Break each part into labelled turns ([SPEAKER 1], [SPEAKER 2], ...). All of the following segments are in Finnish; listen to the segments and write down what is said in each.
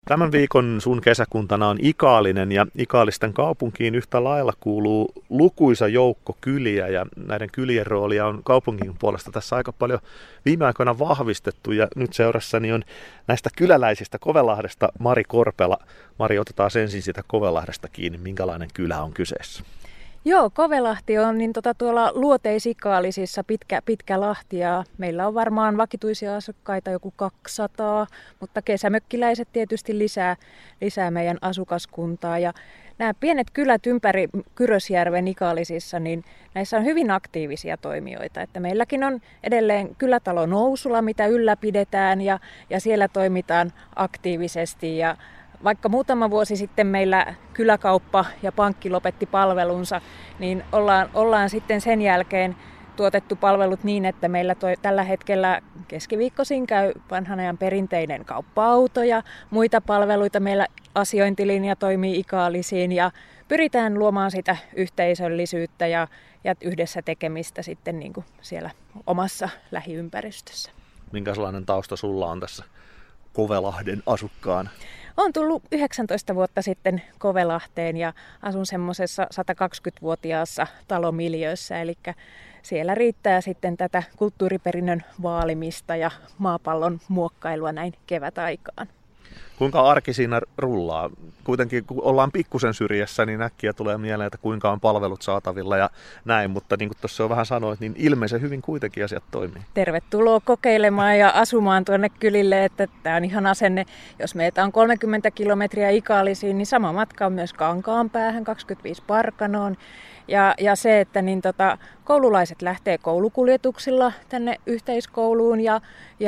[SPEAKER 1] Tämän viikon sun kesäkuntana on Ikaalinen ja Ikaalisten kaupunkiin yhtä lailla kuuluu lukuisa joukko kyliä ja näiden kylien roolia on kaupungin puolesta tässä aika paljon viime aikoina vahvistettu ja nyt seurassani on näistä kyläläisistä Kovelahdesta Mari Korpela. Mari, otetaan ensin sitä Kovelahdesta kiinni. Minkälainen kylä on kyseessä?
[SPEAKER 2] Joo, Kovelahti on tuolla Luoteis-Ikaalisissa pitkä lahti ja meillä on varmaan vakituisia asukkaita joku 200, mutta kesämökkiläiset tietysti lisää meidän asukaskuntaa. Ja nämä pienet kylät ympäri Kyrösjärven Ikaalisissa, niin näissä on hyvin aktiivisia toimijoita. Että meilläkin on edelleen kylätalo Nousula, mitä ylläpidetään ja siellä toimitaan aktiivisesti ja vaikka muutama vuosi sitten meillä kyläkauppa ja pankki lopetti palvelunsa, niin ollaan sitten sen jälkeen tuotettu palvelut niin, että meillä tällä hetkellä keskiviikkoisin käy vanhan ajan perinteinen kauppa-auto ja muita palveluita. Meillä asiointilinja toimii Ikaalisiin ja pyritään luomaan sitä yhteisöllisyyttä ja yhdessä tekemistä sitten niin kuin siellä omassa lähiympäristössä.
[SPEAKER 1] Minkälainen tausta sulla on tässä Kovelahden asukkaana?
[SPEAKER 2] Olen tullut 19 vuotta sitten Kovelahteen ja asun semmoisessa 120-vuotiaassa talomiljöössä, eli siellä riittää sitten tätä kulttuuriperinnön vaalimista ja maapallon muokkailua näin kevätaikaan.
[SPEAKER 1] Kuinka arki siinä rullaa? Kuitenkin kun ollaan pikkusen syrjässä, niin äkkiä tulee mieleen, että kuinka on palvelut saatavilla ja näin, mutta niin kuin tuossa jo vähän sanoit, niin ilmeisen hyvin kuitenkin asiat toimii.
[SPEAKER 2] Tervetuloa kokeilemaan ja asumaan tuonne kylille, että tämä on ihan asenne. Jos meitä on 30 kilometriä Ikaalisiin, niin sama matka on myös Kankaanpäähän, 25 Parkanoon. Ja se, että koululaiset lähtee koulukuljetuksilla tänne yhteiskouluun ja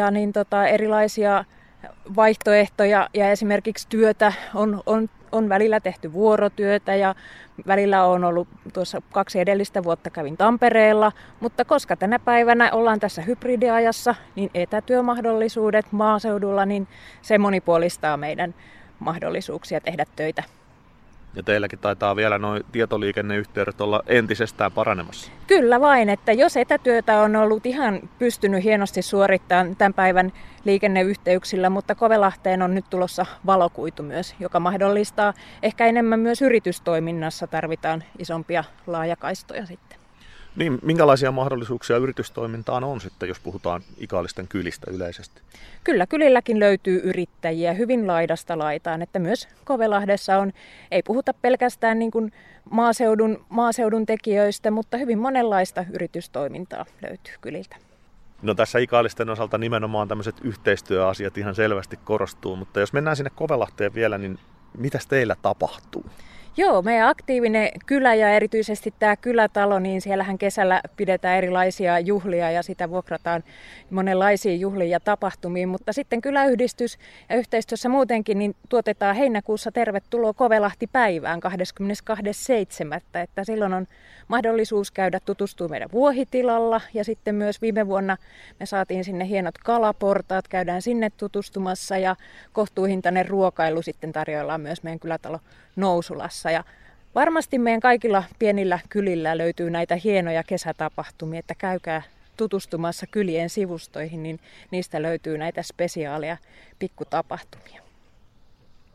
[SPEAKER 2] erilaisia vaihtoehtoja ja esimerkiksi työtä on välillä tehty vuorotyötä ja välillä on ollut tuossa 2 edellistä vuotta kävin Tampereella, mutta koska tänä päivänä ollaan tässä hybridiajassa, niin etätyömahdollisuudet maaseudulla, niin se monipuolistaa meidän mahdollisuuksia tehdä töitä.
[SPEAKER 1] Ja teilläkin taitaa vielä nuo tietoliikenneyhteydet olla entisestään paranemassa.
[SPEAKER 2] Kyllä vain, että jos etätyötä on ollut ihan pystynyt hienosti suorittamaan tämän päivän liikenneyhteyksillä, mutta Kovelahteen on nyt tulossa valokuitu myös, joka mahdollistaa ehkä enemmän myös yritystoiminnassa tarvitaan isompia laajakaistoja sitten.
[SPEAKER 1] Niin, minkälaisia mahdollisuuksia yritystoimintaan on sitten, jos puhutaan Ikaalisten kylistä yleisesti?
[SPEAKER 2] Kyllä, kylilläkin löytyy yrittäjiä hyvin laidasta laitaan, että myös Kovelahdessa ei puhuta pelkästään niin kuin maaseudun tekijöistä, mutta hyvin monenlaista yritystoimintaa löytyy kyliltä.
[SPEAKER 1] No tässä Ikaalisten osalta nimenomaan tämmöiset yhteistyöasiat ihan selvästi korostuu, mutta jos mennään sinne Kovelahteen vielä, niin mitäs teillä tapahtuu?
[SPEAKER 2] Joo, meidän aktiivinen kylä ja erityisesti tämä kylätalo, niin siellähän kesällä pidetään erilaisia juhlia ja sitä vuokrataan monenlaisiin juhliin ja tapahtumiin, mutta sitten kyläyhdistys ja yhteistyössä muutenkin niin tuotetaan heinäkuussa Tervetuloa Kovelahti-päivään 22.7. Että silloin on mahdollisuus käydä tutustumaan meidän vuohitilalla ja sitten myös viime vuonna me saatiin sinne hienot kalaportaat, käydään sinne tutustumassa ja kohtuuhintainen ruokailu sitten tarjoillaan myös meidän kylätalo Nousulassa. Ja varmasti meidän kaikilla pienillä kylillä löytyy näitä hienoja kesätapahtumia, että käykää tutustumassa kylien sivustoihin, niin niistä löytyy näitä spesiaaleja pikkutapahtumia.